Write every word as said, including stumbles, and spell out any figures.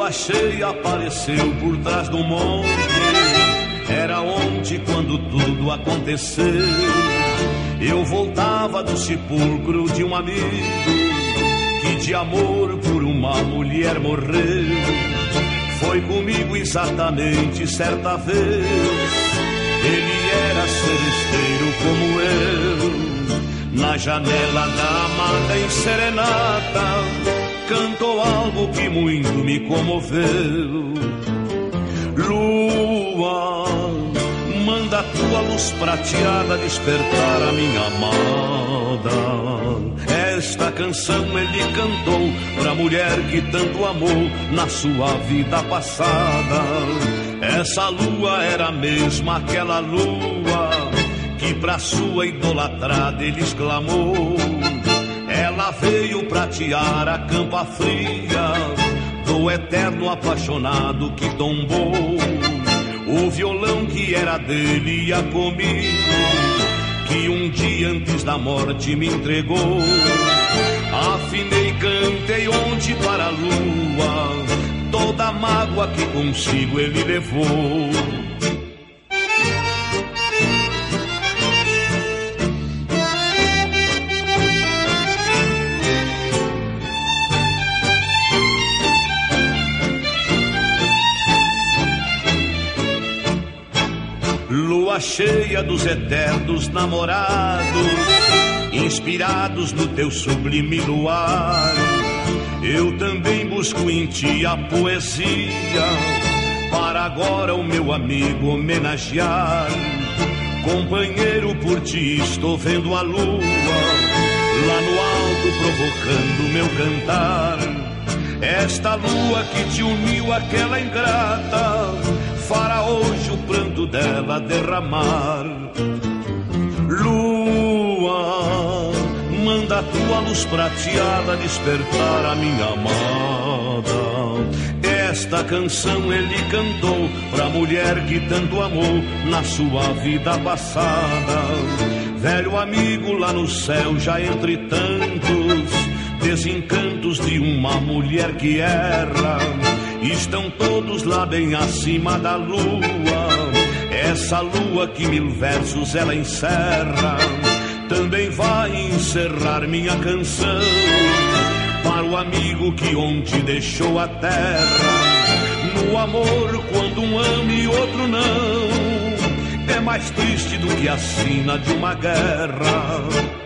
Lua cheia apareceu por trás do monte. Era ontem quando tudo aconteceu. Eu voltava do sepulcro de um amigo que de amor por uma mulher morreu. Foi comigo exatamente certa vez. Ele era seresteiro como eu. Na janela da amada em serenata cantou algo que muito me comoveu. Lua, manda tua luz prateada despertar a minha amada. Esta canção ele cantou pra mulher que tanto amou na sua vida passada. Essa lua era mesmo aquela lua que pra sua idolatrada ele exclamou. Ela veio pratear a campa fria do eterno apaixonado que tombou. O violão que era dele ia comigo, que um dia antes da morte me entregou. Afinei, cantei onde para a lua, toda a mágoa que consigo ele levou. Lua cheia dos eternos namorados, inspirados no teu sublime luar. Eu também busco em ti a poesia, para agora o meu amigo homenagear. Companheiro, por ti estou vendo a lua, lá no alto provocando meu cantar. Esta lua que te uniu àquela ingrata, fará hoje o pranto dela derramar. Lua, manda tua luz prateada despertar a minha amada. Esta canção ele cantou pra mulher que tanto amou na sua vida passada. Velho amigo lá no céu, já entre tantos desencantos de uma mulher que erra, estão todos lá bem acima da lua. Essa lua que mil versos ela encerra, também vai encerrar minha canção para o amigo que ontem deixou a terra. No amor, quando um ama e outro não, é mais triste do que a sina de uma guerra.